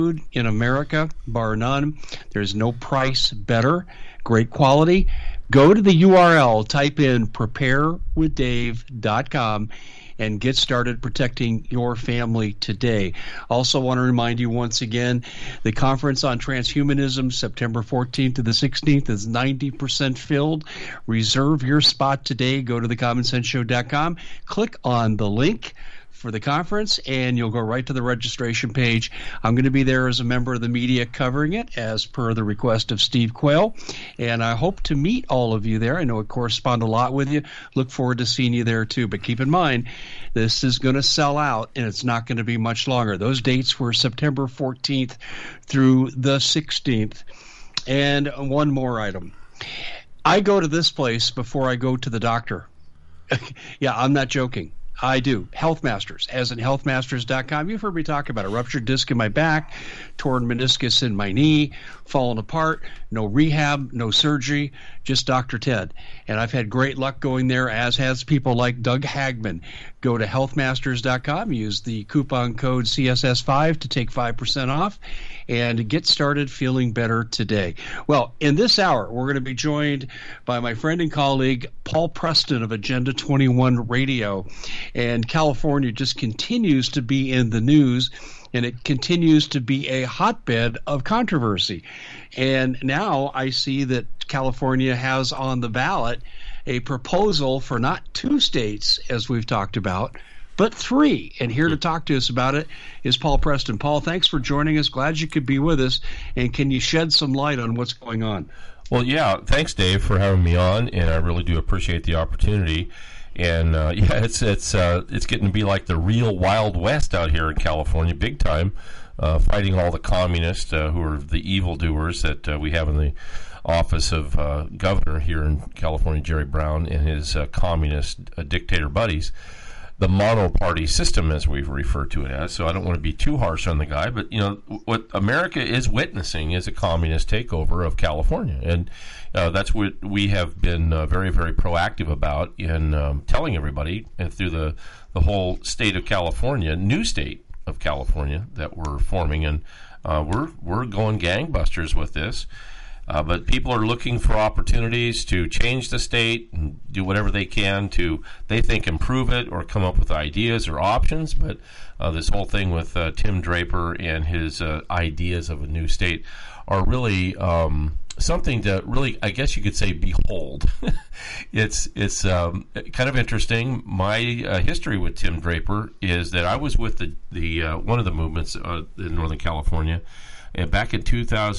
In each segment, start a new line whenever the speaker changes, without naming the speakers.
in America, bar none. There's no price better. Great quality. Go to the URL, type in preparewithdave.com and get started protecting your family today. Also want to remind you once again, the conference on transhumanism, September 14th to the 16th, is 90% filled. Reserve your spot today. Go to thecommonsenseshow.com, click on the link for the conference, and you'll go right to the registration page. I'm going to be there as a member of the media covering it, as per the request of Steve Quayle, and I hope to meet all of you there. I know I correspond a lot with you. Look forward to seeing you there, too. But keep in mind, this is going to sell out, and it's not going to be much longer. Those dates were September 14th through the 16th. And one more item. I go to this place before I go to the doctor. Yeah, I'm not joking. I do. Health Masters, as in healthmasters.com. You've heard me talk about a ruptured disc in my back, torn meniscus in my knee, fallen apart, no rehab, no surgery, just Dr. Ted. And I've had great luck going there, as has people like Doug Hagman. Go to healthmasters.com, use the coupon code CSS5 to take 5% off, and get started feeling better today. Well, in this hour, we're going to be joined by my friend and colleague, Paul Preston of Agenda 21 Radio. And California just continues to be in the news, and it continues to be a hotbed of controversy. And now I see that California has on the ballot a proposal for not 2 states, as we've talked about, but 3. And here to talk to us about it is Paul Preston. Paul, thanks for joining us. Glad you could be with us. And can you shed some light on what's going on?
Well, yeah, thanks, Dave, for having me on, and I really do appreciate the opportunity. And yeah, it's getting to be like the real Wild West out here in California, big time, fighting all the communists who are the evildoers that we have in the office of governor here in California, Jerry Brown, and his communist dictator buddies. The mono-party system, as we've referred to it as. So I don't want to be too harsh on the guy, but what America is witnessing is a communist takeover of California, and that's what we have been very, very proactive about in telling everybody, and through the whole state of California, new state of California that we're forming, and we're going gangbusters with this. But people are looking for opportunities to change the state and do whatever they can to, they think, improve it or come up with ideas or options. But this whole thing with Tim Draper and his ideas of a new state are really something to really, I guess you could say, behold. It's kind of interesting. My history with Tim Draper is that I was with the one of the movements in Northern California back in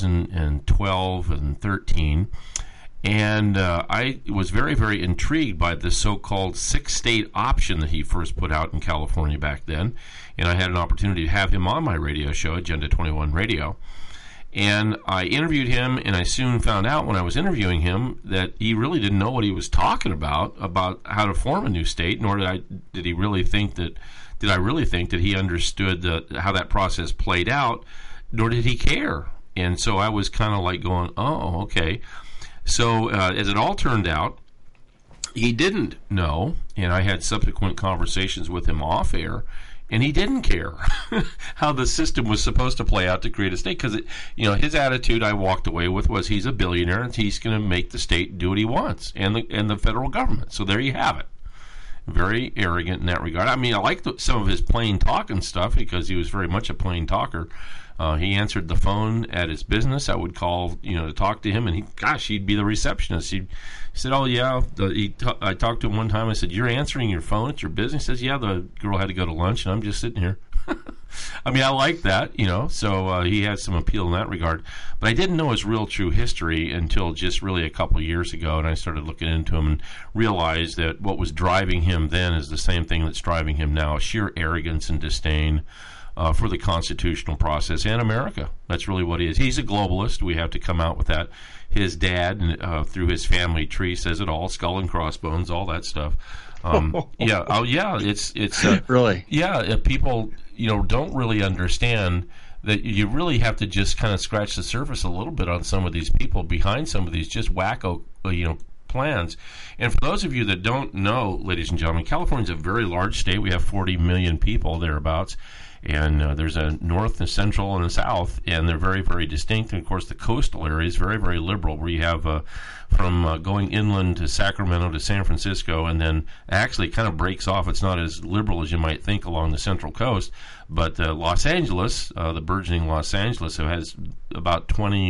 2012 and 13, and I was very, very intrigued by the so-called 6-state option that he first put out in California back then, and I had an opportunity to have him on my radio show, Agenda 21 Radio, and I interviewed him, and I soon found out when I was interviewing him that he really didn't know what he was talking about how to form a new state, nor did I really think that he understood how that process played out, nor did he care. And so I was kind of like going, oh, okay. So as it all turned out, he didn't know, and I had subsequent conversations with him off air, and he didn't care how the system was supposed to play out to create a state, because his attitude I walked away with was he's a billionaire and he's going to make the state do what he wants, and the federal government. So there you have it. Very arrogant in that regard. I mean, I liked some of his plain talking stuff because he was very much a plain talker. He answered the phone at his business. I would call, to talk to him, and he'd be the receptionist. He said, "Oh yeah." I talked to him one time. I said, "You're answering your phone at your business?" He says, "Yeah, the girl had to go to lunch, and I'm just sitting here." I mean, I like that, So he has some appeal in that regard. But I didn't know his real true history until just really a couple of years ago, and I started looking into him and realized that what was driving him then is the same thing that's driving him now: sheer arrogance and disdain for the constitutional process and America. That's really what he is. He's a globalist. We have to come out with that. His dad, through his family tree, says it all: skull and crossbones, all that stuff. Yeah. Oh, yeah. It's
really.
Yeah. People, don't really understand that you really have to just kind of scratch the surface a little bit on some of these people behind some of these just wacko, plans. And for those of you that don't know, ladies and gentlemen, California is a very large state. We have 40 million people thereabouts. And there's a north, a central, and a south, and they're very, very distinct. And, of course, the coastal area is very, very liberal, where you have from going inland to Sacramento to San Francisco, and then actually kind of breaks off. It's not as liberal as you might think along the central coast. But Los Angeles, the burgeoning Los Angeles, who has about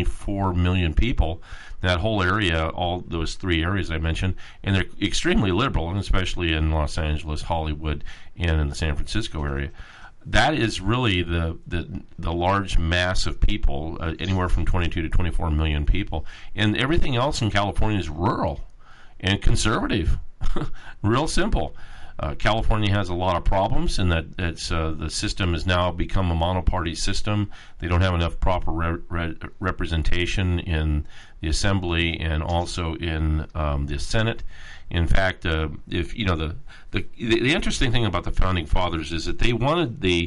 24 million people, that whole area, all those three areas I mentioned, and they're extremely liberal, and especially in Los Angeles, Hollywood, and in the San Francisco area. That is really the large mass of people, anywhere from 22 to 24 million people. And everything else in California is rural and conservative. Real simple. California has a lot of problems in that the system has now become a monoparty system. They don't have enough proper representation in the Assembly and also in the Senate. In fact, if you know the interesting thing about the Founding Fathers is that they wanted the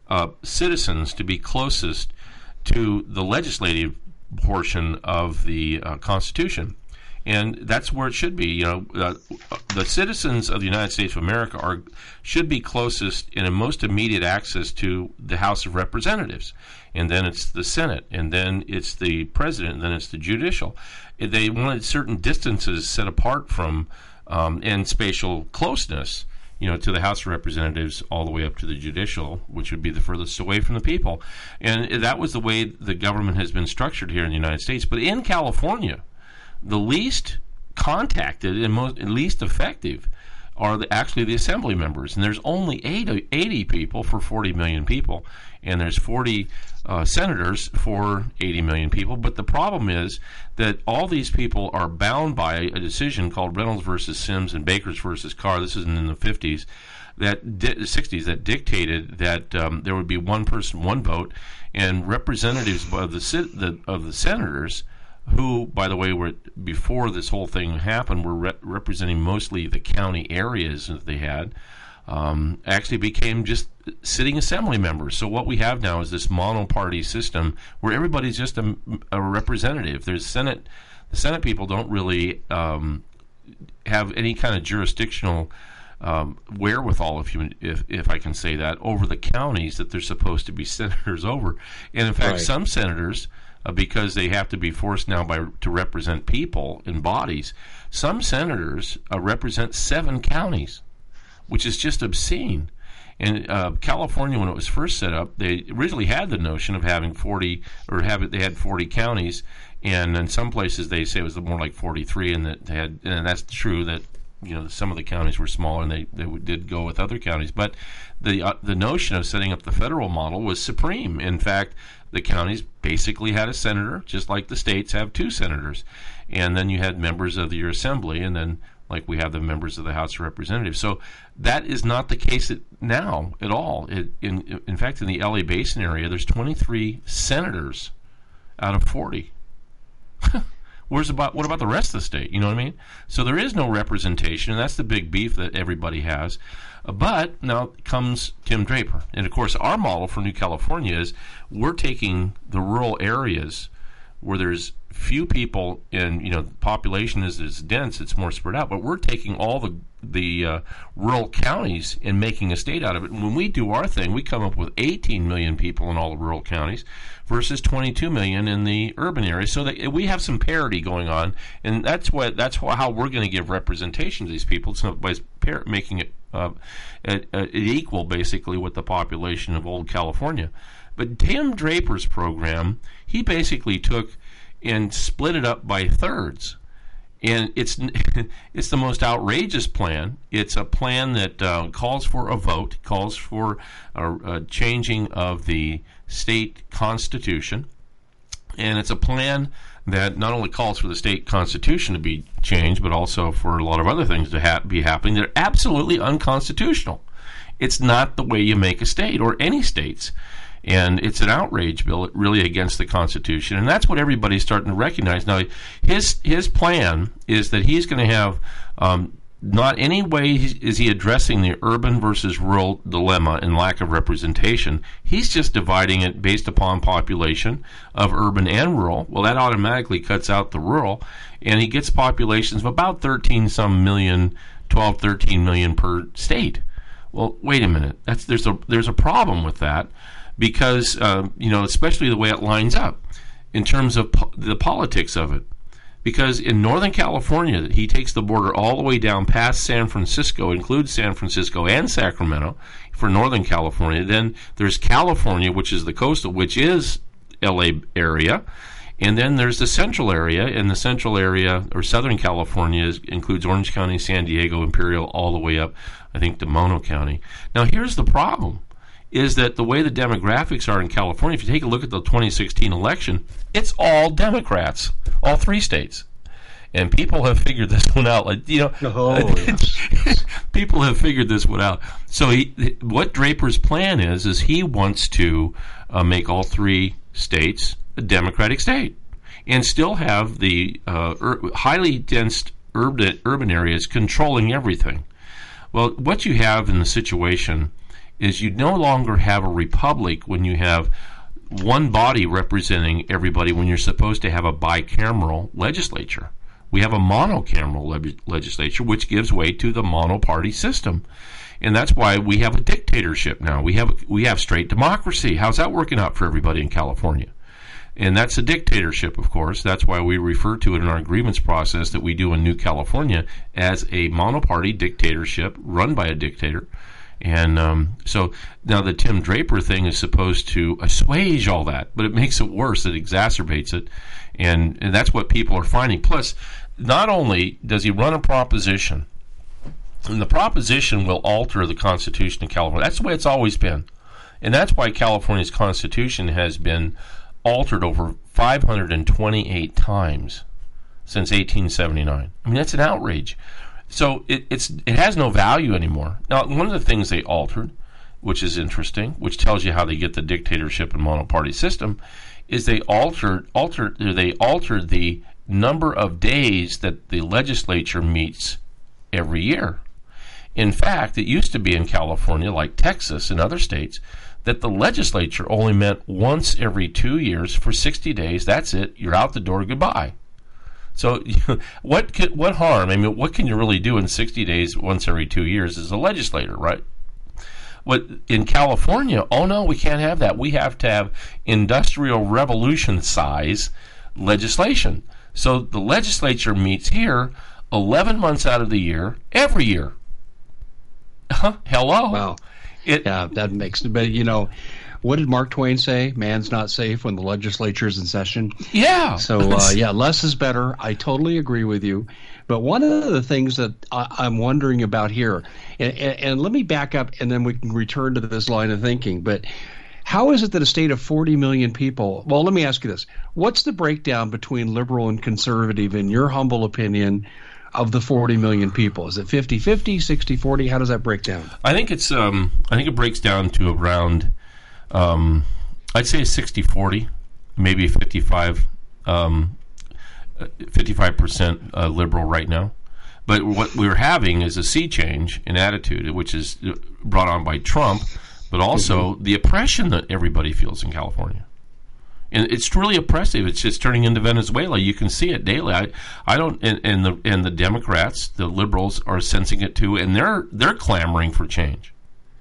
citizens to be closest to the legislative portion of the Constitution. And that's where it should be. You know, the citizens of the United States of America should be closest and in most immediate access to the House of Representatives, and then it's the Senate, and then it's the President, and then it's the judicial. They wanted certain distances set apart from and spatial closeness, you know, to the House of Representatives all the way up to the judicial, which would be the furthest away from the people. And that was the way the government has been structured here in the United States. But in California, the least contacted and least effective are actually the assembly members. And there's only 80 people for 40 million people. And there's 40 senators for 80 million people. But the problem is that all these people are bound by a decision called Reynolds versus Sims and Bakers versus Carr. This is in the 50s. That 60s that dictated that there would be one person, one vote, and representatives of the senators, who, by the way, were before this whole thing happened, were representing mostly the county areas that they had, actually became just sitting assembly members. So what we have now is this monoparty system where everybody's just a representative. The Senate people don't really have any kind of jurisdictional wherewithal, if I can say that, over the counties that they're supposed to be senators over. And in fact, some senators, because they have to be forced now to represent people in bodies, some senators represent 7 counties, which is just obscene. And California, when it was first set up, they originally had the notion of having 40, they had 40 counties, and in some places they say it was more like 43, and that's true that, you know, some of the counties were smaller and they did go with other counties. But the notion of setting up the federal model was supreme. In fact, the counties basically had a senator, just like the states have 2 senators. And then you had members of your assembly, and then like we have the members of the House of Representatives. So that is not the case now at all. In fact, in the LA Basin area, there's 23 senators out of 40. What about the rest of the state? You know what I mean? So there is no representation, and that's the big beef that everybody has. But now comes Tim Draper. And, of course, our model for New California is we're taking the rural areas where there's few people and, you know, the population is dense, it's more spread out, but we're taking all the rural counties and making a state out of it. And when we do our thing, we come up with 18 million people in all the rural counties versus 22 million in the urban areas. So that we have some parity going on, and that's how we're going to give representation to these people. So by making it equal, basically, with the population of old California. But Tim Draper's program, he basically took and split it up by thirds. And it's the most outrageous plan. It's a plan that calls for a vote, calls for a changing of the state constitution, and it's a plan that not only calls for the state constitution to be changed, but also for a lot of other things to be happening that are absolutely unconstitutional. It's not the way you make a state, or any states. And it's an outrage bill, really, against the Constitution, and that's what everybody's starting to recognize now. His plan is that he's going to have not any way is he addressing the urban versus rural dilemma and lack of representation. He's just dividing it based upon population of urban and rural. Well, that automatically cuts out the rural, and he gets populations of about 13 million per state. Well, wait a minute. There's a problem with that because especially the way it lines up in terms of the politics of it. Because in Northern California, he takes the border all the way down past San Francisco, includes San Francisco and Sacramento for Northern California. Then there's California, which is the coastal, which is LA area. And then there's the central area, and the central area, or Southern California, includes Orange County, San Diego, Imperial, all the way up, I think, to Mono County. Now, here's the problem, is that the way the demographics are in California, if you take a look at the 2016 election, it's all Democrats, all three states. And people have figured this one out. People have figured this one out. So what Draper's plan is he wants to make all three states a Democratic state and still have the highly dense urban areas controlling everything. Well, what you have in the situation is you no longer have a republic when you have one body representing everybody when you're supposed to have a bicameral legislature. We have a monocameral legislature, which gives way to the monoparty system. And that's why we have a dictatorship now. We have straight democracy. How's that working out for everybody in California? And that's a dictatorship, of course. That's why we refer to it in our grievance process that we do in New California as a monoparty dictatorship run by a dictator. And so now the Tim Draper thing is supposed to assuage all that, but it makes it worse. It exacerbates it. And that's what people are finding. Plus, not only does he run a proposition, and the proposition will alter the Constitution of California. That's the way it's always been. And that's why California's Constitution has been altered over 528 times since 1879. I mean, that's an outrage. So it has no value anymore. Now, one of the things they altered, which is interesting, which tells you how they get the dictatorship and monoparty system, is they altered the number of days that the legislature meets every year. In fact, it used to be in California, like Texas and other states, that the legislature only met once every 2 years for 60 days. That's it. You're out the door. Goodbye. So what harm? I mean, what can you really do in 60 days once every 2 years as a legislator, right? What in California, oh no, we can't have that. We have to have industrial revolution size legislation. So the legislature meets here 11 months out of the year, every year. Hello.
Wow. That makes, but what did Mark Twain say? Man's not safe when the legislature is in session.
Yeah.
So, less is better. I totally agree with you. But one of the things that I'm wondering about here, and let me back up and then we can return to this line of thinking, but how is it that a state of 40 million people, well, let me ask you this. What's the breakdown between liberal and conservative, in your humble opinion, of the 40 million people? Is it 50-50, 60-40? How does that break down? I think
it breaks down to around, I'd say 60-40, maybe 55% liberal right now. But what we're having is a sea change in attitude, which is brought on by Trump, but also the oppression that everybody feels in California. And it's really oppressive. It's just turning into Venezuela. You can see it daily. I don't. And the Democrats, the liberals, are sensing it too, and they're clamoring for change.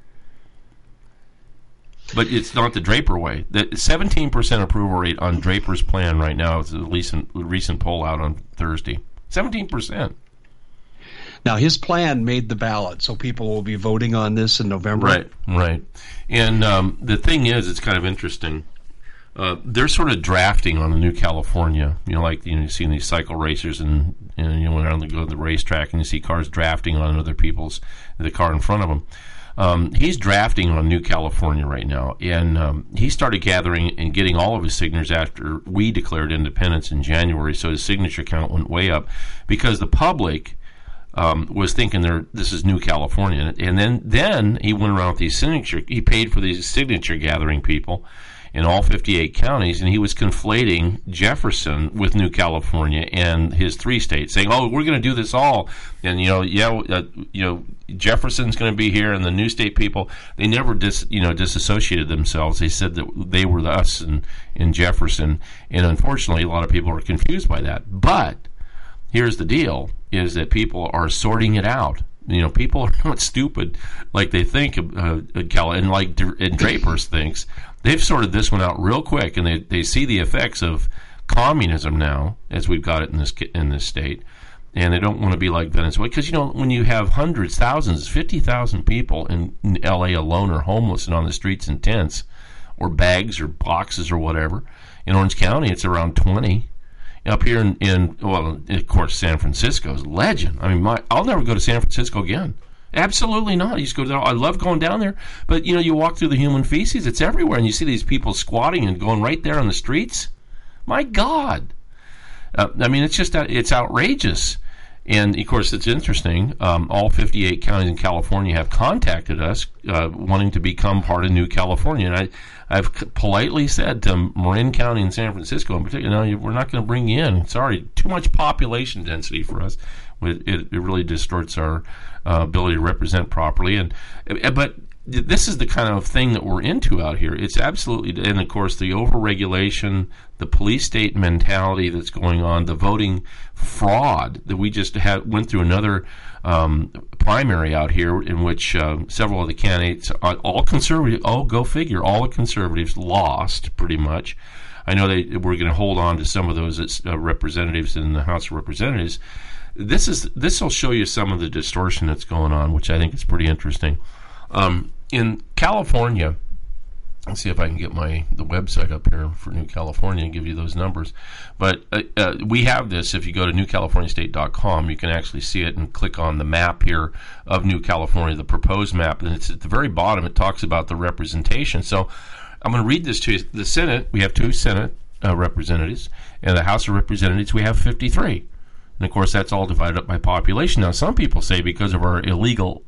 But it's not the Draper way. The 17% approval rate on Draper's plan right now is a recent poll out on Thursday. 17%.
Now, his plan made the ballot, so people will be voting on this in November.
Right. And the thing is, it's kind of interesting. They're sort of drafting on the New California. You see these cycle racers and when they go to the racetrack and you see cars drafting on other people's, the car in front of them. He's drafting on New California right now, and he started gathering and getting all of his signatures after we declared independence in January, so his signature count went way up because the public was thinking this is New California. And then he went around with he paid for these signature gathering people in all 58 counties, and he was conflating Jefferson with New California and his three states, saying, "Oh, we're going to do this all," and Jefferson's going to be here, and the new state people, they never disassociated themselves. They said that they were us in Jefferson, and unfortunately, a lot of people are confused by that. But here's the deal: is that people are sorting it out. people are not stupid like they think. And like Drapers thinks, they've sorted this one out real quick, and they see the effects of communism now as we've got it in this state. And they don't want to be like Venezuela, because when you have hundreds, thousands, 50,000 people in L.A. alone are homeless and on the streets in tents or bags or boxes or whatever. In Orange County, it's around 20. Up here of course, San Francisco's legend. I mean, I'll never go to San Francisco again. Absolutely not. I used to go there. I love going down there. But, you walk through the human feces, it's everywhere, and you see these people squatting and going right there on the streets. My God. It's outrageous. And, of course, it's interesting. All 58 counties in California have contacted us wanting to become part of New California. And I've politely said to Marin County and San Francisco in particular, no, we're not going to bring you in. Sorry, too much population density for us. It really distorts our ability to represent properly. But this is the kind of thing that we're into out here. It's absolutely, and of course, the overregulation, the police state mentality that's going on, the voting fraud that we just went through another primary out here in which several of the candidates, all conservative, go figure, all the conservatives lost pretty much. I know they were going to hold on to some of those representatives in the House of Representatives. This will show you some of the distortion that's going on, which I think is pretty interesting. In California, let's see if I can get the website up here for New California and give you those numbers. But we have this. If you go to newcaliforniastate.com, you can actually see it and click on the map here of New California, the proposed map. And it's at the very bottom. It talks about the representation. So I'm going to read this to you. The Senate, we have 2 Senate representatives. And the House of Representatives, we have 53. And, of course, that's all divided up by population. Now, some people say because of our illegal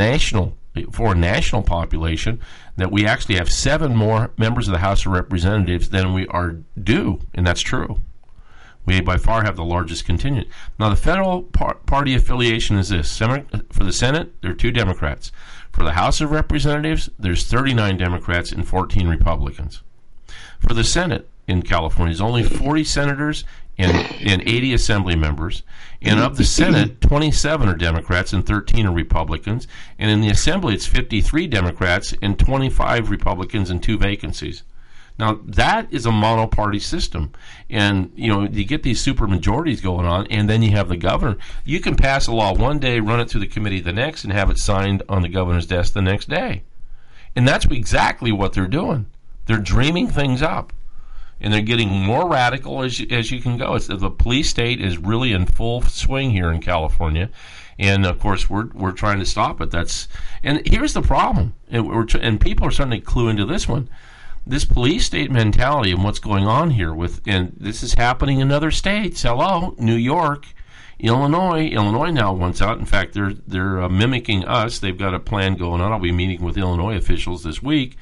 foreign national population that we actually have 7 more members of the House of Representatives than we are due, and that's true. We by far have the largest contingent. Now, the federal party affiliation is this. For the Senate, there are 2 Democrats. For the House of Representatives, there's 39 Democrats and 14 Republicans. For the Senate in California, there's only 40 senators and 80 assembly members. And of the Senate, 27 are Democrats and 13 are Republicans. And in the Assembly, it's 53 Democrats and 25 Republicans and 2 vacancies. Now, that is a monoparty system. And, you get these super majorities going on, and then you have the governor. You can pass a law one day, run it through the committee the next, and have it signed on the governor's desk the next day. And that's exactly what they're doing. They're dreaming things up. And they're getting more radical as you can go. The police state is really in full swing here in California, and of course we're trying to stop it. And here's the problem, and people are starting to clue into this one. This police state mentality and what's going on here and this is happening in other states. Hello, New York, Illinois. Illinois now wants out. In fact, they're mimicking us. They've got a plan going on. I'll be meeting with Illinois officials this week.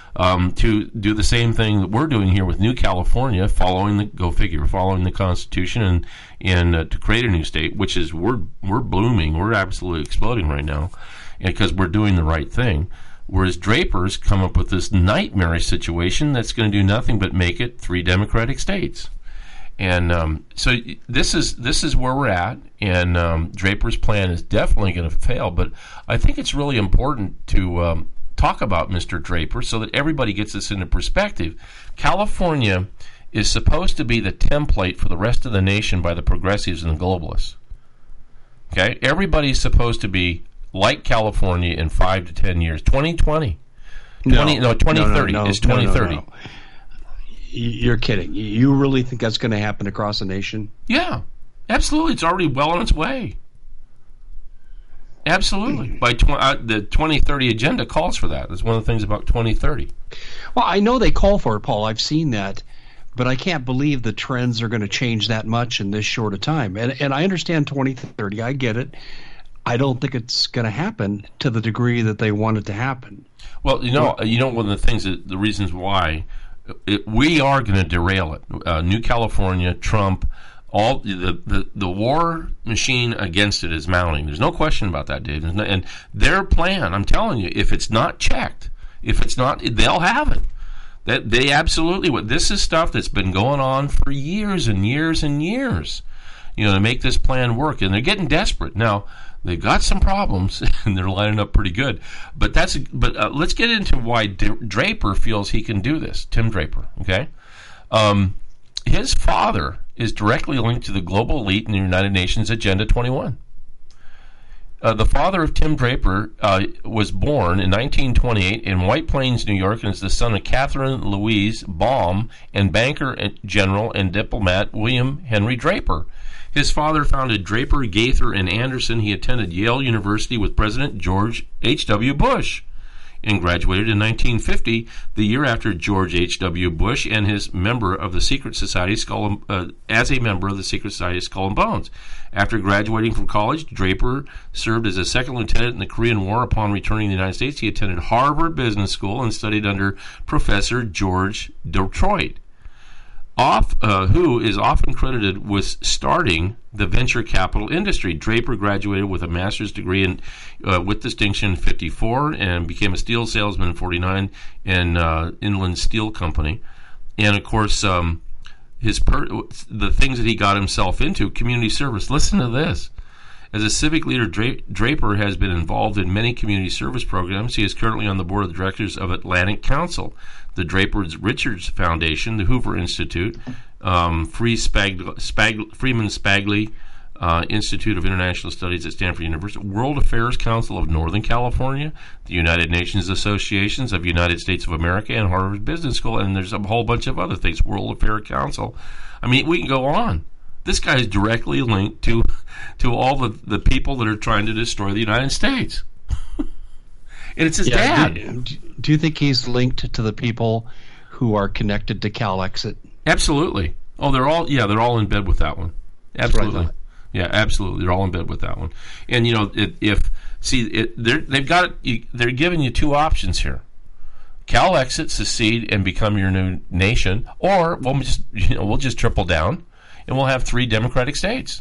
To do the same thing that we're doing here with New California, following the Constitution and to create a new state, which is we're blooming, we're absolutely exploding right now, because we're doing the right thing. Whereas Drapers come up with this nightmarish situation that's going to do nothing but make it 3 Democratic states. And so this is where we're at, and Draper's plan is definitely going to fail. But I think it's really important to talk about Mr. Draper so that everybody gets this into perspective. California is supposed to be the template for the rest of the nation by the progressives and the globalists. Okay? Everybody's supposed to be like California in 5 to 10 years. 2020. 2030.
No,
it's 2030.
No. You're kidding. You really think that's going to happen across the nation?
Yeah, absolutely. It's already well on its way. Absolutely. By the 2030 agenda calls for that. That's one of the things about 2030.
Well, I know they call for it, Paul. I've seen that. But I can't believe the trends are going to change that much in this short a time. And I understand 2030. I get it. I don't think it's going to happen to the degree that they want it to happen.
Well, one of the things, the reasons why we are going to derail it. New California, Trump, all the war machine against it is mounting. There's no question about that, Dave. And their plan, I'm telling you, if it's not checked, they'll have it. That they absolutely would. This is stuff that's been going on for years and years and years, to make this plan work. And they're getting desperate now. They've got some problems, and they're lining up pretty good. But let's get into why Draper feels he can do this. Tim Draper, okay? His father is directly linked to the global elite in the United Nations Agenda 21. The father of Tim Draper was born in 1928 in White Plains, New York, and is the son of Catherine Louise Baum and banker, general, and diplomat William Henry Draper. His father founded Draper, Gaither, and Anderson. He attended Yale University with President George H.W. Bush and graduated in 1950, the year after George H.W. Bush, and as a member of the Secret Society Skull and Bones. After graduating from college, Draper served as a second lieutenant in the Korean War. Upon returning to the United States, he attended Harvard Business School and studied under Professor George Detroit, who is often credited with starting the venture capital industry. Draper graduated with a master's degree with distinction in 1954 and became a steel salesman in 1949 in Inland Steel Company. And, of course, the things that he got himself into, community service. Listen to this. As a civic leader, Draper has been involved in many community service programs. He is currently on the board of directors of Atlantic Council, the Draper Richards Foundation, the Hoover Institute, Freeman Spagley Institute of International Studies at Stanford University, World Affairs Council of Northern California, the United Nations Associations of United States of America, and Harvard Business School, and there's a whole bunch of other things, World Affairs Council. I mean, we can go on. This guy is directly linked to all the people that are trying to destroy the United States. And it's his dad.
Do you think he's linked to the people who are connected to CalExit?
Absolutely. Oh, they're all in bed with that one. Absolutely. Yeah, absolutely. They're all in bed with that one. And they're giving you two options here. CalExit, secede and become your new nation, or we'll just triple down and we'll have 3 democratic states.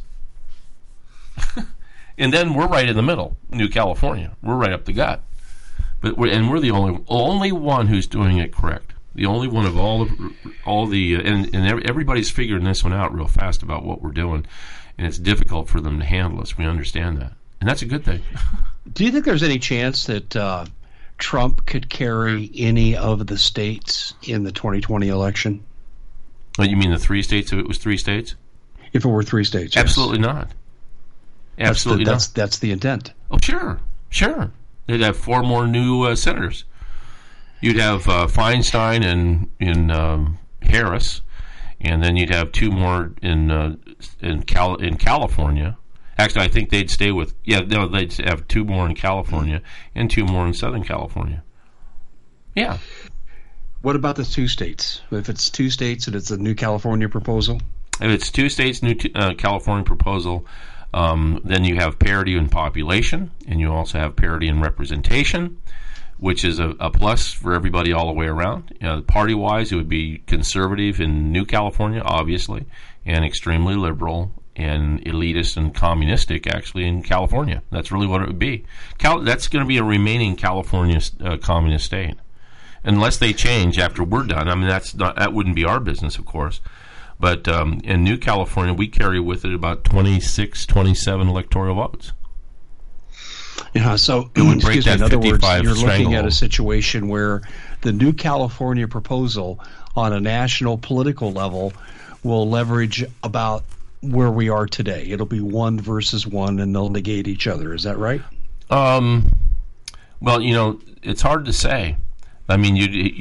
And then we're right in the middle, New California. We're right up the gut. We're the only one who's doing it correct. The only one of everybody's figuring this one out real fast about what we're doing, and it's difficult for them to handle us. We understand that, and that's a good thing.
Do you think there's any chance that Trump could carry any of the states in the 2020 election?
Oh, you mean the 3 states? If it was 3 states?
If it were 3 states, yes.
Absolutely not. Absolutely not.
That's the intent.
Oh, sure. They'd have 4 more new senators. You'd have Feinstein and Harris, and then you'd have 2 more in California. Actually, I think they'd stay with they'd have 2 more in California and 2 more in Southern California. Yeah.
What about the 2 states? If it's 2 states and it's a new California proposal?
If it's 2 states, new California proposal. Then you have parity in population, and you also have parity in representation, which is a plus for everybody all the way around. Party-wise, it would be conservative in New California, obviously, and extremely liberal and elitist and communistic, actually, in California. That's really what it would be. That's going to be a remaining California communist state, unless they change after we're done. I mean, that wouldn't be our business, of course. But in New California, we carry with it about 26, 27 electoral votes.
Yeah, so
it would break that
in other words,
55
you're looking
stranglehold.
at a situation where the New California proposal on a national political level will leverage about where we are today. It'll be 1 versus 1, and they'll negate each other. Is that right?
Well, it's hard to say. I mean,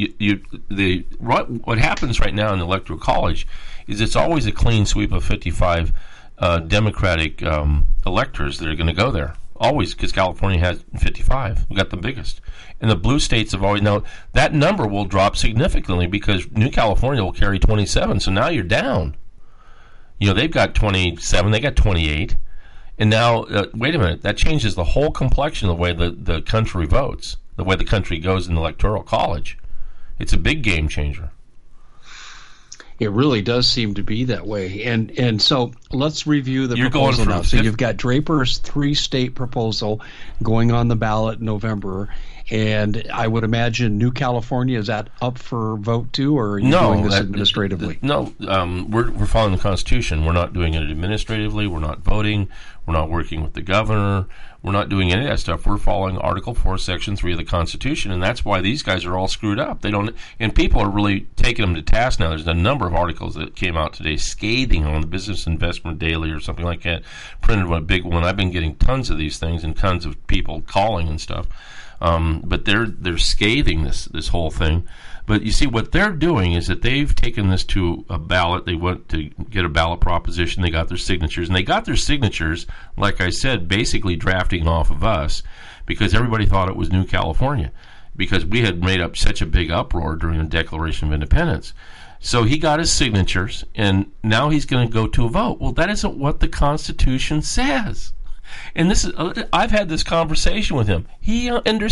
what happens right now in the Electoral College is it's always a clean sweep of 55 Democratic electors that are going to go there. Always, because California has 55. We've got the biggest. And the blue states have always... Now, that number will drop significantly because New California will carry 27, so now you're down. They've got 27, they got 28. And now, wait a minute, that changes the whole complexion of the way the country votes, the way the country goes in the Electoral College. It's a big game changer.
It really does seem to be that way. And so let's review the proposal now. So you've got Draper's 3-state proposal going on the ballot in November, And I would imagine New California, is that up for vote too, or are you doing this administratively?
No, we're following the Constitution. We're not doing it administratively. We're not voting. We're not working with the governor. We're not doing any of that stuff. We're following Article 4, Section 3 of the Constitution, and that's why these guys are all screwed up. They don't, and people are really taking them to task now. There's a number of articles that came out today scathing on the Business Investment Daily or something like that, printed one, a big one. I've been getting tons of these things and tons of people calling and stuff. But they're scathing this whole thing. But you see, what they're doing is that they've taken this to a ballot. They went to get a ballot proposition. They got their signatures. And they got their signatures, like I said, basically drafting off of us because everybody thought it was New California because we had made up such a big uproar during the Declaration of Independence. So he got his signatures, and now he's going to go to a vote. Well, that isn't what the Constitution says. And this is, I've had this conversation with him. He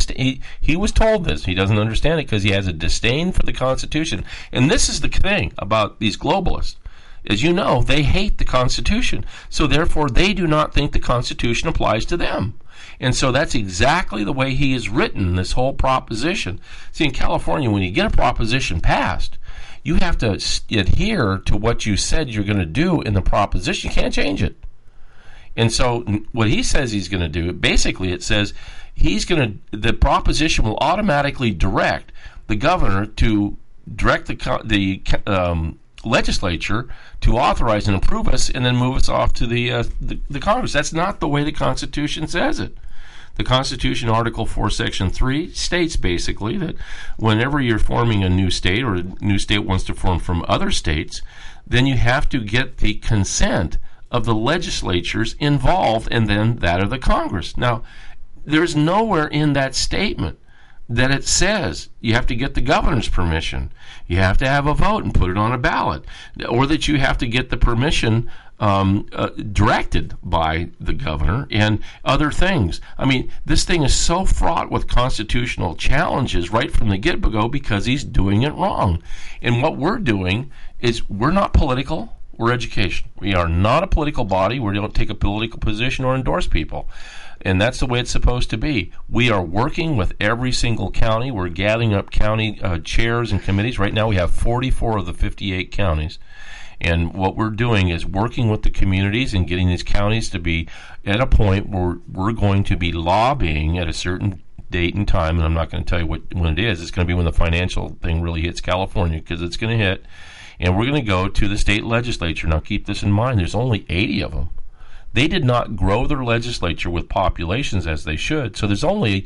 was told this. He doesn't understand it because he has a disdain for the Constitution. And this is the thing about these globalists. As you know, they hate the Constitution. So therefore, they do not think the Constitution applies to them. And so that's exactly the way he has written this whole proposition. See, in California, when you get a proposition passed, you have to adhere to what you said you're going to do in the proposition. You can't change it. And so what he says he's going to do, basically it says the proposition will automatically direct the governor to direct the legislature to authorize and approve us and then move us off to the Congress. That's not the way the Constitution says it. The Constitution, Article 4, Section 3, states basically that whenever you're forming a new state or a new state wants to form from other states, then you have to get the consent of the legislatures involved and then that of the Congress. Now, there's nowhere in that statement that it says you have to get the governor's permission. You have to have a vote and put it on a ballot, or that you have to get the permission directed by the governor and other things. I mean, this thing is so fraught with constitutional challenges right from the get-go because he's doing it wrong. And what we're doing is we're not political. We're education. We are not a political body. We don't take a political position or endorse people. And that's the way it's supposed to be. We are working with every single county. We're gathering up county chairs and committees. Right now we have 44 of the 58 counties. And what we're doing is working with the communities and getting these counties to be at a point where we're going to be lobbying at a certain date and time. And I'm not going to tell you when it is. It's going to be when the financial thing really hits California, because it's going to hit. And we're going to go to the state legislature. Now, keep this in mind. There's only 80 of them. They did not grow their legislature with populations as they should. So there's only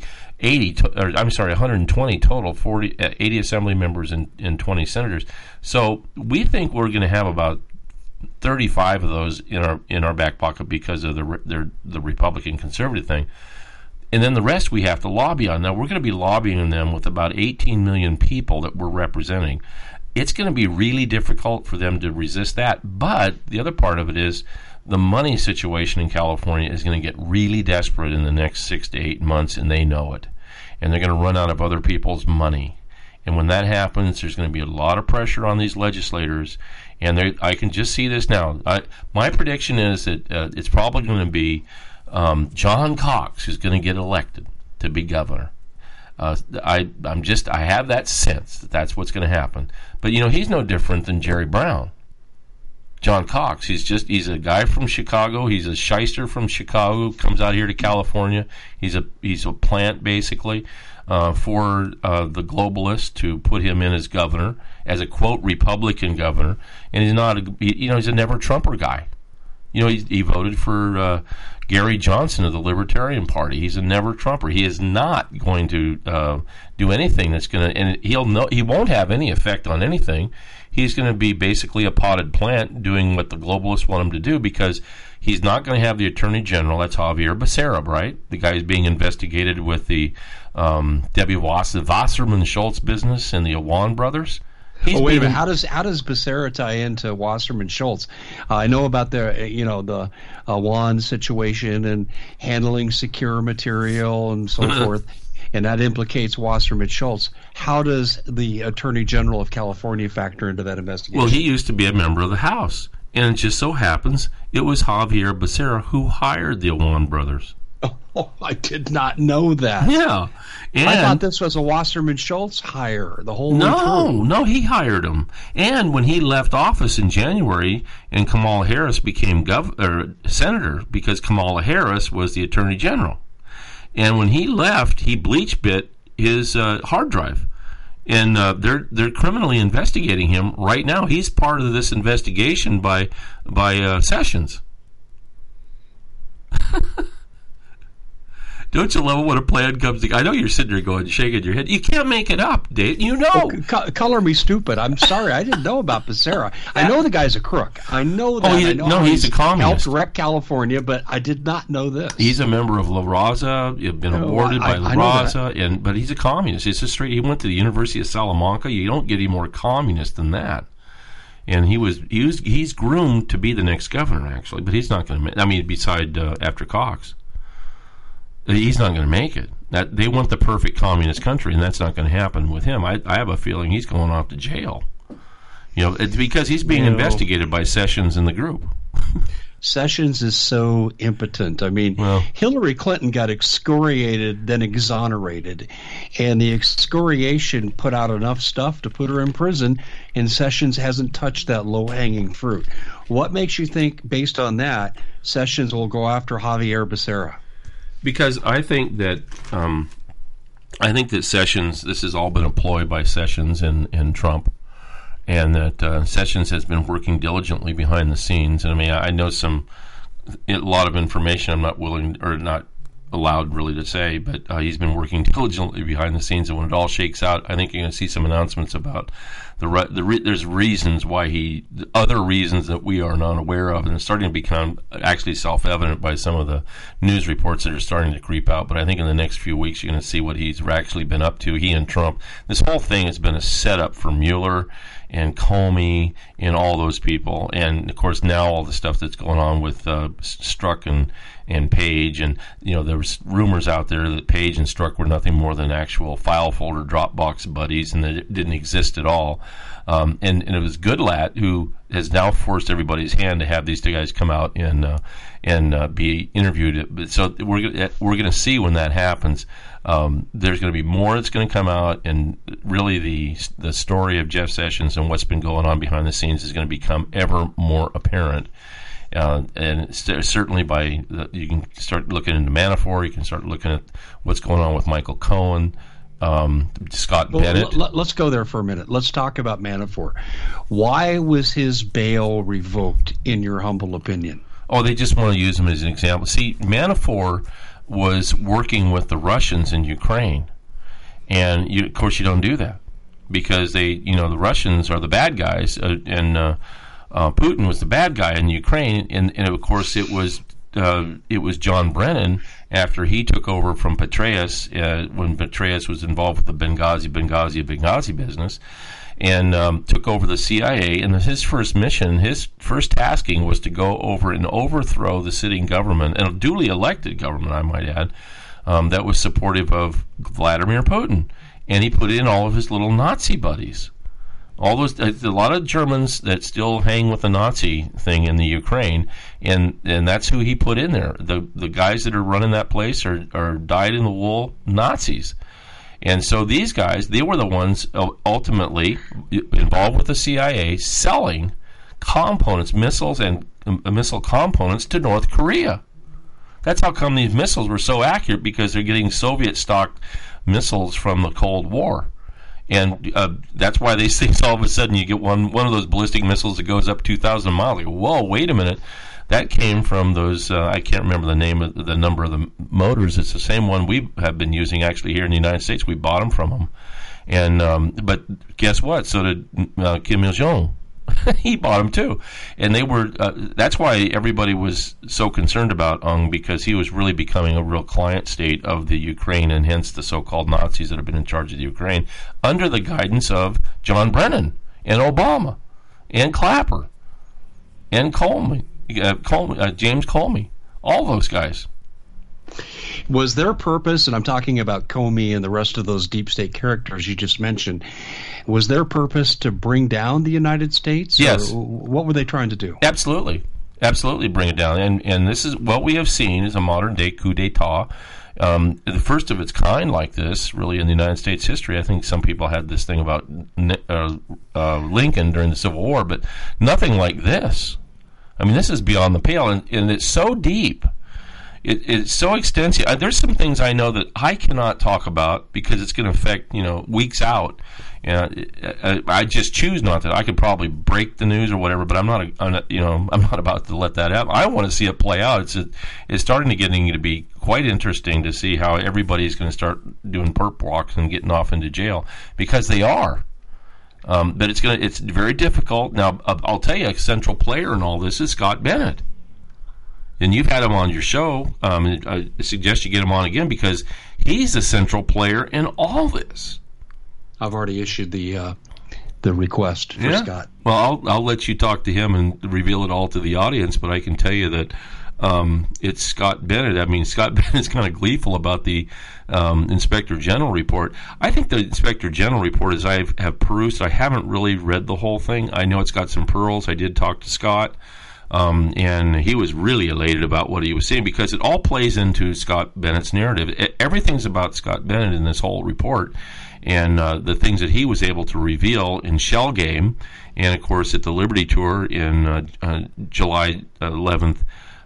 120 total, 80 assembly members and 20 senators. So we think we're going to have about 35 of those in our back pocket because of the Republican conservative thing. And then the rest we have to lobby on. Now, we're going to be lobbying them with about 18 million people that we're representing. It's going to be really difficult for them to resist that. But the other part of it is the money situation in California is going to get really desperate in the next 6 to 8 months, and they know it. And they're going to run out of other people's money. And when that happens, there's going to be a lot of pressure on these legislators. And I can just see this now. My prediction is that it's probably going to be John Cox who's going to get elected to be governor. I have that sense that that's what's going to happen. But he's no different than Jerry Brown. John Cox, he's a guy from Chicago. He's a shyster from Chicago. Comes out here to California. He's a plant basically for the globalists to put him in as governor, as a quote Republican governor. And he's not he's a never Trumper guy. He voted for Gary Johnson of the Libertarian Party. He's a never Trumper. He is not going to do anything that's going to, and he won't have any effect on anything. He's going to be basically a potted plant doing what the globalists want him to do, because he's not going to have the Attorney General. That's Javier Becerra, right? The guy is being investigated with the Debbie Wasserman Schultz business and the Awan brothers.
Wait a minute. How does Becerra tie into Wasserman Schultz? I know about the Awan situation and handling secure material and so forth, and that implicates Wasserman Schultz. How does the Attorney General of California factor into that investigation?
Well, he used to be a member of the House, and it just so happens it was Javier Becerra who hired the Awan brothers.
Oh, I did not know that.
Yeah. And
I thought this was a Wasserman Schultz hire the whole way through.
No, he hired him. And when he left office in January and Kamala Harris became senator, because Kamala Harris was the attorney general. And when he left, he bleach bit his hard drive. And they're criminally investigating him right now. He's part of this investigation by Sessions. Don't you love it when a plan comes together? I know you're sitting there going, shaking your head. You can't make it up, Dave. You know.
Color me stupid. I'm sorry. I didn't know about Becerra. I know the guy's a crook. I know that.
He's a communist.
Helped wreck California, but I did not know this.
He's a member of La Raza. He's been awarded by La Raza, but he's a communist. It's just straight. He went to the University of Salamanca. You don't get any more communist than that. And he's groomed to be the next governor, actually, but he's not going to. I mean, beside after Cox. He's not going to make it. They want the perfect communist country, and that's not going to happen with him. I have a feeling he's going off to jail. It's because he's being investigated by Sessions and the group.
Sessions is so impotent. I mean, Hillary Clinton got excoriated, then exonerated, and the excoriation put out enough stuff to put her in prison, and Sessions hasn't touched that low-hanging fruit. What makes you think, based on that, Sessions will go after Javier Becerra?
Because I think that Sessions, this has all been a ploy by Sessions and Trump, and that Sessions has been working diligently behind the scenes. And I mean, I know a lot of information I'm not willing or not allowed really to say, but he's been working diligently behind the scenes. And when it all shakes out, I think you're going to see some announcements about there's reasons why other reasons that we are not aware of, and it's starting to become actually self-evident by some of the news reports that are starting to creep out. But I think in the next few weeks you're going to see what he's actually been up to. He and Trump. This whole thing has been a setup for Mueller and Comey and all those people, and of course now all the stuff that's going on with Strzok and Page, and there was rumors out there that Page and Strzok were nothing more than actual file folder Dropbox buddies, and that it didn't exist at all. And it was Goodlatte who has now forced everybody's hand to have these two guys come out and be interviewed. So we're going to see when that happens. There's going to be more that's going to come out, and really the story of Jeff Sessions and what's been going on behind the scenes is going to become ever more apparent. And certainly you can start looking into Manafort, you can start looking at what's going on with Michael Cohen, Scott Bennett.
Let's go there for a minute. Let's talk about Manafort. Why was his bail revoked, in your humble opinion?
Oh, they just want to use him as an example. See, Manafort was working with the Russians in Ukraine, and of course you don't do that because the Russians are the bad guys, and Putin was the bad guy in Ukraine, and of course it was John Brennan after he took over from Petraeus when Petraeus was involved with the Benghazi business, and took over the CIA. And his first mission, his first tasking, was to go over and overthrow the sitting government, and a duly elected government, I might add, that was supportive of Vladimir Putin. And he put in all of his little Nazi buddies. All those, a lot of Germans that still hang with the Nazi thing in the Ukraine, and that's who he put in there. The guys that are running that place are dyed-in-the-wool Nazis. And so these guys, they were the ones ultimately involved with the CIA selling components, missiles and missile components to North Korea. That's how come these missiles were so accurate, because they're getting Soviet-stocked missiles from the Cold War. And that's why these things, all of a sudden, you get one of those ballistic missiles that goes up 2,000 miles. You go, whoa, wait a minute. That came from those, I can't remember the number of the motors. It's the same one we have been using actually here in the United States. We bought them from them. And but guess what? So did Kim Il-jung. He bought them too. And they were, that's why everybody was so concerned about Ung, because he was really becoming a real client state of the Ukraine, and hence the so-called Nazis that have been in charge of the Ukraine under the guidance of John Brennan and Obama and Clapper and James Comey, all those guys.
Was their purpose, and I'm talking about Comey and the rest of those deep state characters you just mentioned, was their purpose to bring down the United States?
Yes.
Or what were they trying to do?
Absolutely. Absolutely bring it down. And this is what we have seen is a modern-day coup d'etat. The first of its kind like this, really, in the United States history. I think some people had this thing about Lincoln during the Civil War, but nothing like this. I mean, this is beyond the pale, and it's so deep. It's so extensive. There's some things I know that I cannot talk about because it's going to affect, weeks out. And I just choose not to. I could probably break the news or whatever, but I'm not about to let that happen. I want to see it play out. It's starting to getting to be quite interesting to see how everybody's going to start doing perp walks and getting off into jail, because they are. But it's very difficult. Now, I'll tell you, a central player in all this is Scott Bennett. And you've had him on your show. I suggest you get him on again because he's a central player in all this.
I've already issued the request for Scott.
Well, I'll let you talk to him and reveal it all to the audience, but I can tell you that it's Scott Bennett. I mean, Scott Bennett's kind of gleeful about the Inspector General report. I think the Inspector General report, as I have perused, I haven't really read the whole thing. I know it's got some pearls. I did talk to Scott. And he was really elated about what he was seeing because it all plays into Scott Bennett's narrative. Everything's about Scott Bennett in this whole report, and the things that he was able to reveal in Shell Game, and of course at the Liberty Tour in July 11th,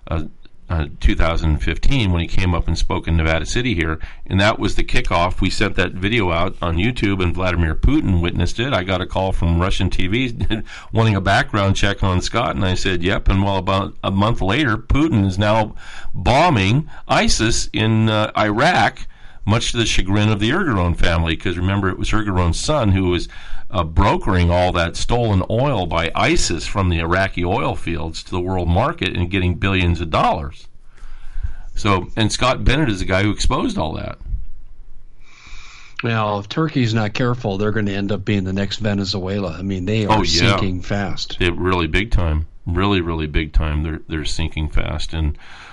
2015, when he came up and spoke in Nevada City here, and that was the kickoff. We sent that video out on YouTube, and Vladimir Putin witnessed it. I got a call from Russian TV wanting a background check on Scott, and I said, yep, and well, about a month later, Putin is now bombing ISIS in Iraq, much to the chagrin of the Ergeron family, because remember, it was Ergeron's son who was brokering all that stolen oil by ISIS from the Iraqi oil fields to the world market and getting billions of dollars. So, and Scott Bennett is the guy who exposed all that.
Well, if Turkey's not careful, they're going to end up being the next Venezuela. I mean, they are sinking fast.
They're really big time. Really, really big time. They're sinking fast. And,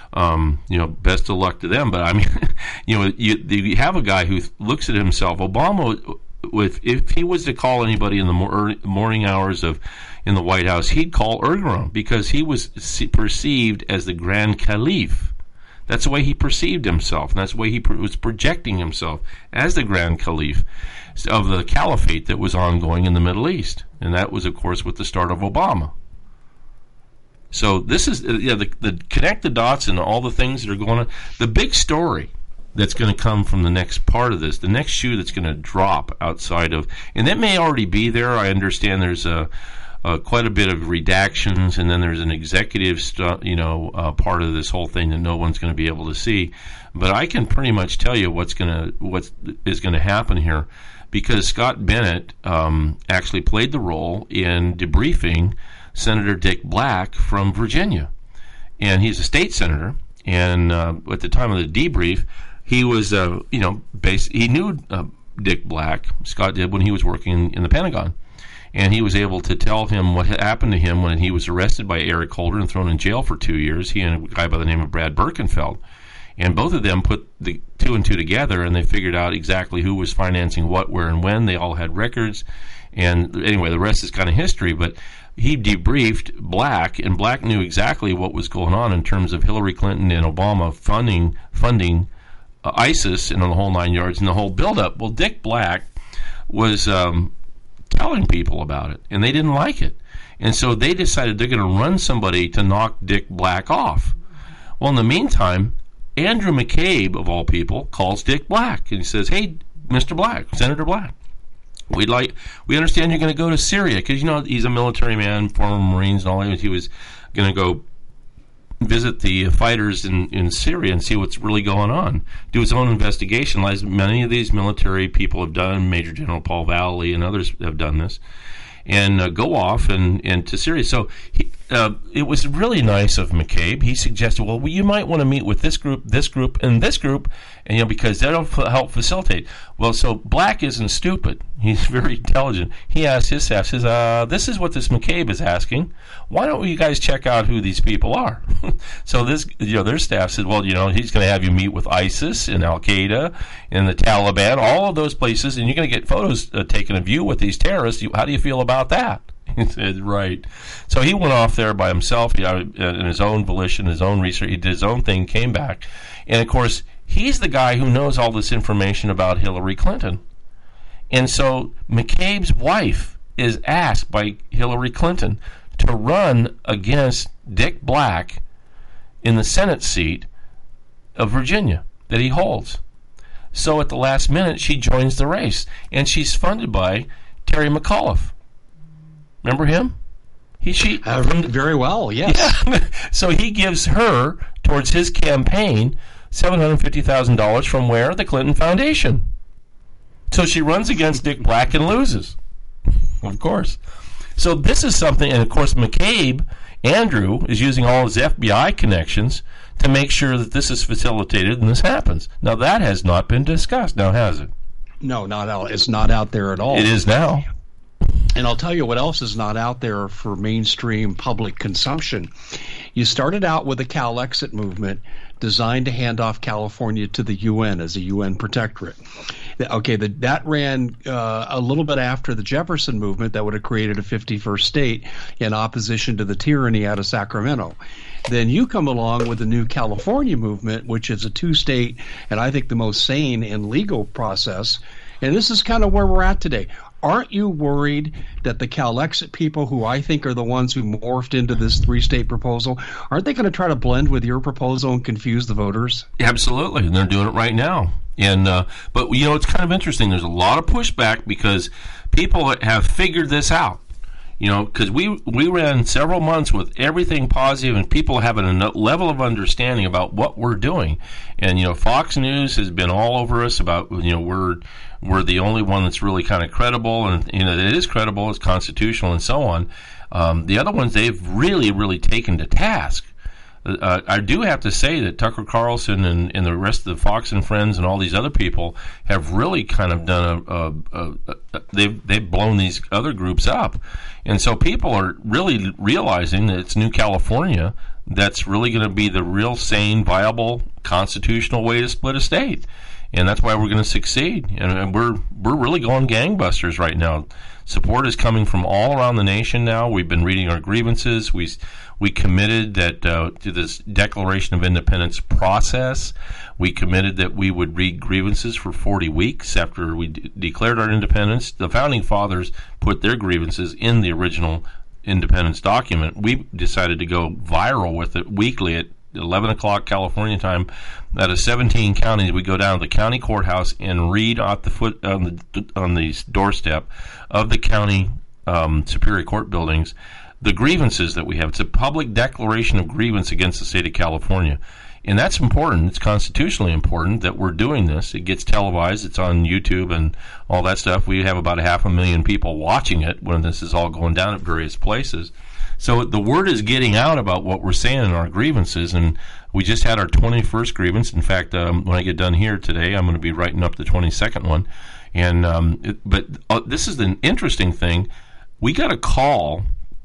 best of luck to them. But, I mean, you have a guy who looks at himself. Obama, if he was to call anybody in the morning hours in the White House, he'd call Erdogan because he was perceived as the Grand Caliph. That's the way he perceived himself, and that's the way he was projecting himself as the Grand Caliph of the caliphate that was ongoing in the Middle East. And that was, of course, with the start of Obama. So this is the connect the dots and all the things that are going on. The big story that's going to come from the next part of this, the next shoe that's going to drop outside of, and that may already be there. I understand there's quite a bit of redactions, and then there's an executive part of this whole thing that no one's going to be able to see. But I can pretty much tell you what is going to happen here, because Scott Bennett actually played the role in debriefing Senator Dick Black from Virginia, and he's a state senator. And at the time of the debrief, he was, he knew Dick Black, Scott did, when he was working in the Pentagon. And he was able to tell him what happened to him when he was arrested by Eric Holder and thrown in jail for 2 years, he and a guy by the name of Brad Birkenfeld. And both of them put the two and two together, and they figured out exactly who was financing what, where, and when. They all had records. And anyway, the rest is kind of history. But he debriefed Black, and Black knew exactly what was going on in terms of Hillary Clinton and Obama funding ISIS and the whole 9 yards and the whole buildup. Well, Dick Black was telling people about it, and they didn't like it. And so they decided they're going to run somebody to knock Dick Black off. Well, in the meantime, Andrew McCabe, of all people, calls Dick Black, and he says, hey, Mr. Black, Senator Black, we understand you're going to go to Syria, because, he's a military man, former Marines and all that. He was going to go visit the fighters in Syria and see what's really going on, do his own investigation, as many of these military people have done. Major General Paul Valley and others have done this, and go off and to Syria. So it was really nice of McCabe. He suggested, well, you might want to meet with this group, and this group, and because that'll help facilitate. Well, so Black isn't stupid. He's very intelligent. He asked his staff, says, this is what this McCabe is asking. Why don't you guys check out who these people are? So their staff said, well, he's going to have you meet with ISIS and Al-Qaeda and the Taliban, all of those places, and you're going to get photos taken of you with these terrorists. How do you feel about that? He said, right. So he went off there by himself, in his own volition, his own research. He did his own thing, came back. And, of course, he's the guy who knows all this information about Hillary Clinton. And so McCabe's wife is asked by Hillary Clinton to run against Dick Black in the Senate seat of Virginia that he holds. So at the last minute, she joins the race. And she's funded by Terry McAuliffe. Remember him?
Very well, yes.
Yeah. So he gives her, towards his campaign, $750,000 from where? The Clinton Foundation. So she runs against Dick Black and loses. Of course. So this is something, and of course McCabe, Andrew, is using all his FBI connections to make sure that this is facilitated and this happens. Now that has not been discussed, now has it?
No, not out. It's not out there at all.
It is now.
And I'll tell you what else is not out there for mainstream public consumption. You started out with the Cal Exit movement designed to hand off California to the UN as a UN protectorate. Okay, that ran a little bit after the Jefferson movement that would have created a 51st state in opposition to the tyranny out of Sacramento. Then you come along with the new California movement, which is a two-state and I think the most sane and legal process. And this is kind of where we're at today. Aren't you worried that the CalExit people, who I think are the ones who morphed into this three-state proposal, aren't they going to try to blend with your proposal and confuse the voters?
Absolutely, and they're doing it right now. And but you know, it's kind of interesting. There's a lot of pushback because people have figured this out. You know, because we ran several months with everything positive and people having a level of understanding about what we're doing. And, you know, Fox News has been all over us about, you know, we're the only one that's really kind of credible, and, you know, it is credible, it's constitutional, and so on. The other ones they've really, really taken to task. I do have to say that Tucker Carlson and the rest of the Fox and Friends and all these other people have really kind of done they've blown these other groups up. And so people are really realizing that it's New California that's really going to be the real sane, viable, constitutional way to split a state. And that's why we're going to succeed. And we're really going gangbusters right now. Support is coming from all around the nation now. We've been reading our grievances. We committed that to this Declaration of Independence process. We committed that we would read grievances for 40 weeks after we declared our independence. The Founding Fathers put their grievances in the original independence document. We decided to go viral with it weekly at 11 o'clock California time. Out of 17 counties, we go down to the county courthouse and read on the doorstep of the county Superior Court buildings the grievances that we have. It's a public declaration of grievance against the state of California. And that's important. It's constitutionally important that we're doing this. It gets televised. It's on YouTube and all that stuff. We have about 500,000 people watching it when this is all going down at various places. So the word is getting out about what we're saying in our grievances, and we just had our 21st grievance. In fact, when I get done here today, I'm going to be writing up the 22nd one. And but this is an interesting thing. I got a call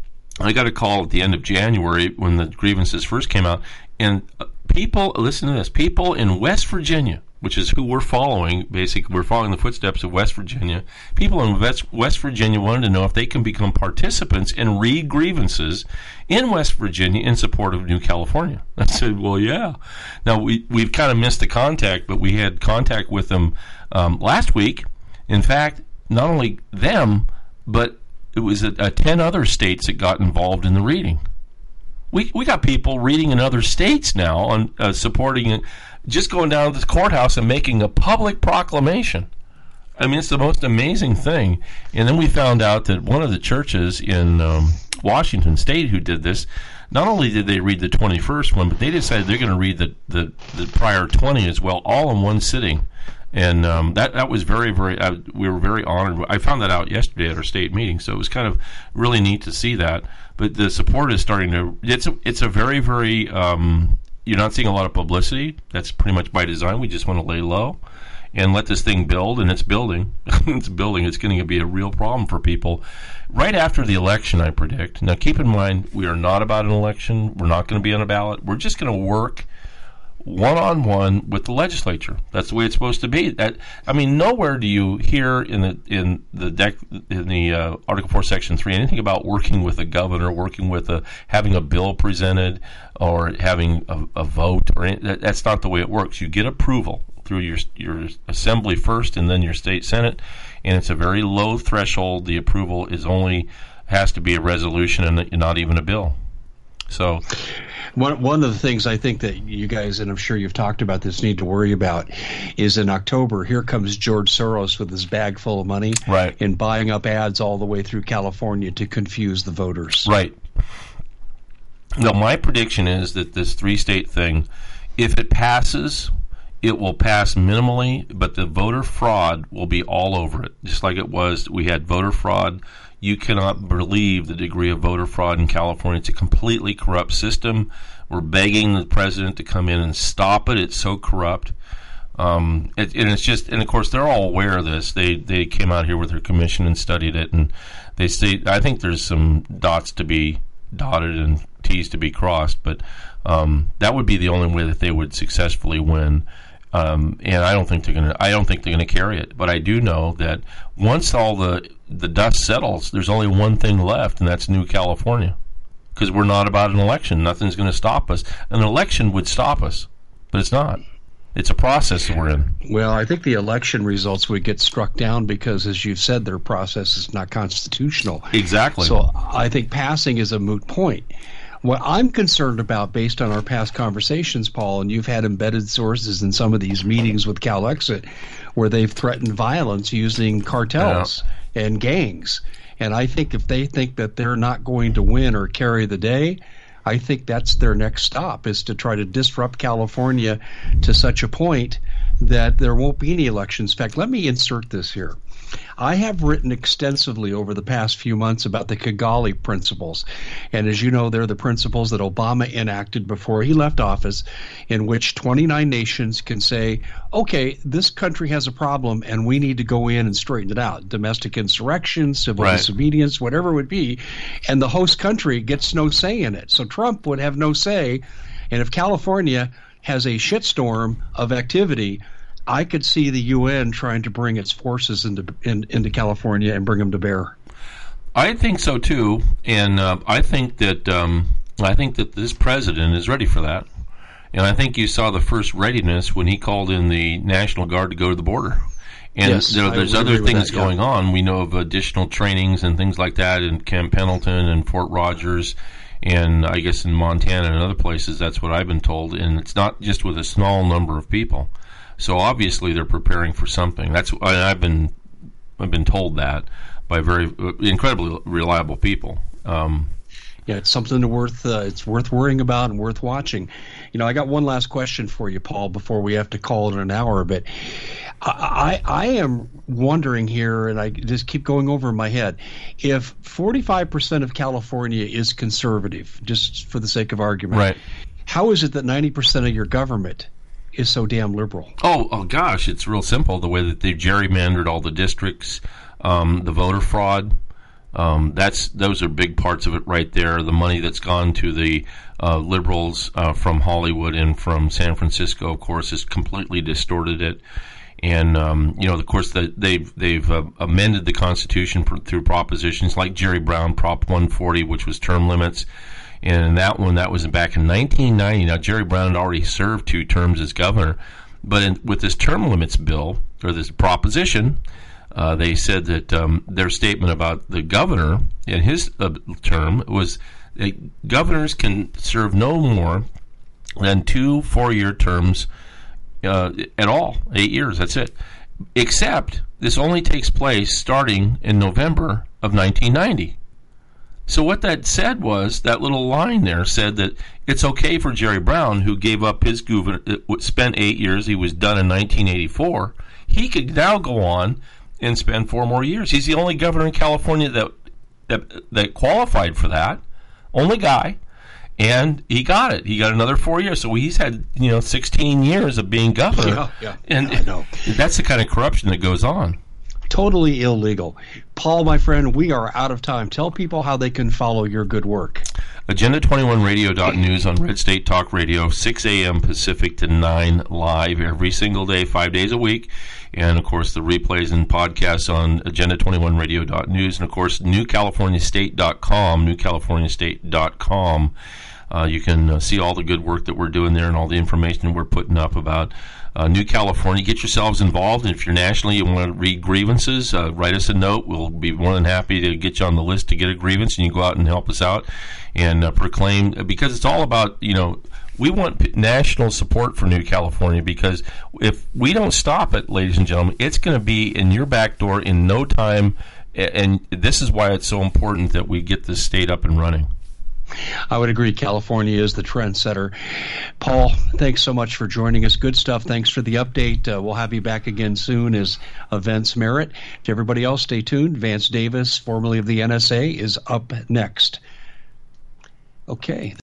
at the end of January when the grievances first came out, and people, listen to this, people in West Virginia, which is who we're following, basically we're following the footsteps of West Virginia. People in West Virginia wanted to know if they can become participants and read grievances in West Virginia in support of New California. I said, well, yeah. Now, we've kind of missed the contact, but we had contact with them last week. In fact, not only them, but it was 10 other states that got involved in the reading. We got people reading in other states now on supporting, just going down to the courthouse and making a public proclamation. I mean, it's the most amazing thing. And then we found out that one of the churches in Washington State who did this, not only did they read the 21st one, but they decided they're going to read the prior 20 as well, all in one sitting. And that was very, very, we were very honored. I found that out yesterday at our state meeting, so it was kind of really neat to see that. But the support is starting to, it's a very, very, you're not seeing a lot of publicity. That's pretty much by design. We just want to lay low and let this thing build, and it's building. It's building. It's going to be a real problem for people right after the election, I predict. Now, keep in mind, we are not about an election. We're not going to be on a ballot. We're just going to work one-on-one with the legislature. That's the way it's supposed to be. Nowhere do you hear in the Article 4, Section 3 anything about working with a governor, having a bill presented, or having a vote. That's not the way it works. You get approval through your assembly first, and then your state senate, and it's a very low threshold. The approval has to be a resolution and not even a bill. So,
one of the things I think that you guys, and I'm sure you've talked about this, need to worry about is in October, here comes George Soros with his bag full of money,
right,
and buying up ads all the way through California to confuse the voters.
Right. Now, my prediction is that this 3-state thing, if it passes, it will pass minimally, but the voter fraud will be all over it, just like it was. We had voter fraud. You cannot believe the degree of voter fraud in California. It's a completely corrupt system. We're begging the president to come in and stop it. It's so corrupt. And of course, they're all aware of this. They came out here with their commission and studied it, and they say, I think there's some dots to be dotted and T's to be crossed, but that would be the only way that they would successfully win. And I don't think they're gonna carry it. But I do know that once all the dust settles, there's only one thing left, and that's New California. Because we're not about an election. Nothing's going to stop us. An election would stop us, but it's not. It's a process that we're in.
Well, I think the election results would get struck down because, as you've said, their process is not constitutional.
Exactly.
So I think passing is a moot point. What I'm concerned about, based on our past conversations, Paul, and you've had embedded sources in some of these meetings with CalExit, where they've threatened violence using cartels and gangs. And I think if they think that they're not going to win or carry the day, I think that's their next stop, is to try to disrupt California to such a point that there won't be any elections. In fact, let me insert this here. I have written extensively over the past few months about the Kigali principles. And as you know, they're the principles that Obama enacted before he left office, in which 29 nations can say, okay, this country has a problem and we need to go in and straighten it out. Domestic insurrection, civil disobedience, whatever it would be. And the host country gets no say in it. So Trump would have no say. And if California has a shitstorm of activity, I could see the UN trying to bring its forces into California and bring them to bear.
I think so too, and I think that this president is ready for that. And I think you saw the first readiness when he called in the National Guard to go to the border. And
yes,
there's other things going on. We know of additional trainings and things like that in Camp Pendleton and Fort Rogers, and I guess in Montana and other places. That's what I've been told. And it's not just with a small number of people. So obviously they're preparing for something. I've been told that by very incredibly reliable people.
Yeah, it's something it's worth worrying about and worth watching. You know, I got one last question for you, Paul, before we have to call it an hour. But I am wondering here, and I just keep going over in my head, if 45% of California is conservative, just for the sake of argument,
right,
how is it that 90% of your government is so damn liberal?
Oh gosh, it's real simple. The way that they've gerrymandered all the districts, the voter fraud, those are big parts of it right there. The money that's gone to the liberals from Hollywood and from San Francisco, of course, has completely distorted it. And of course, they've amended the Constitution through propositions like Jerry Brown Prop 140, which was term limits. And that was back in 1990. Now, Jerry Brown had already served 2 terms as governor. But with this term limits bill, or this proposition, they said that their statement about the governor and his term was that governors can serve no more than 2 4-year terms at all, 8 years, that's it. Except this only takes place starting in November of 1990. So what that said was, that little line there said that it's okay for Jerry Brown, who gave up his spent 8 years, he was done in 1984, he could now go on and spend 4 more years. He's the only governor in California that qualified for that, only guy, and he got it. He got another 4 years, so he's had 16 years of being governor.
Yeah,
and
I know.
That's the kind of corruption that goes on.
Totally illegal. Paul, my friend, we are out of time. Tell people how they can follow your good work.
Agenda21radio.news on Red State Talk Radio, 6 a.m. Pacific to 9 live every single day, 5 days a week. And, of course, the replays and podcasts on Agenda21radio.news. And, of course, newcaliforniastate.com, newcaliforniastate.com. You can see all the good work that we're doing there and all the information we're putting up about New California. Get yourselves involved. And if you're nationally, you want to read grievances, write us a note. We'll be more than happy to get you on the list to get a grievance, and you go out and help us out and proclaim, because it's all about, we want national support for New California, because if we don't stop it, ladies and gentlemen, it's going to be in your back door in no time, and this is why it's so important that we get this state up and running.
I would agree. California is the trendsetter. Paul, thanks so much for joining us. Good stuff. Thanks for the update. We'll have you back again soon as events merit. To everybody else, stay tuned. Vance Davis, formerly of the NSA, is up next. Okay.